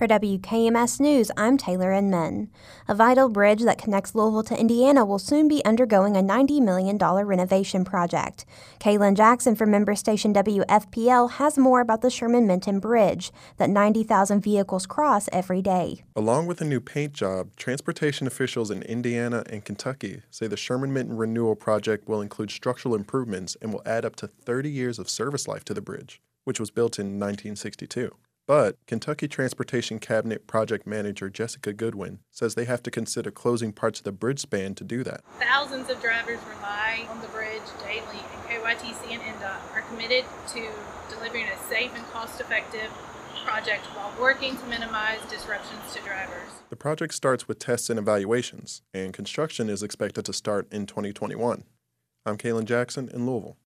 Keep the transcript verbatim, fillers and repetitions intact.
For W K M S News, I'm Taylor Inman. A vital bridge that connects Louisville to Indiana will soon be undergoing a ninety million dollars renovation project. Kaylin Jackson from member station W F P L has more about the Sherman-Minton Bridge that ninety thousand vehicles cross every day. Along with a new paint job, transportation officials in Indiana and Kentucky say the Sherman-Minton Renewal Project will include structural improvements and will add up to thirty years of service life to the bridge, which was built in nineteen sixty-two. But Kentucky Transportation Cabinet Project Manager Jessica Goodwin says they have to consider closing parts of the bridge span to do that. Thousands of drivers rely on the bridge daily, and K Y T C and N D O T are committed to delivering a safe and cost-effective project while working to minimize disruptions to drivers. The project starts with tests and evaluations, and construction is expected to start in twenty twenty-one. I'm Kaylin Jackson in Louisville.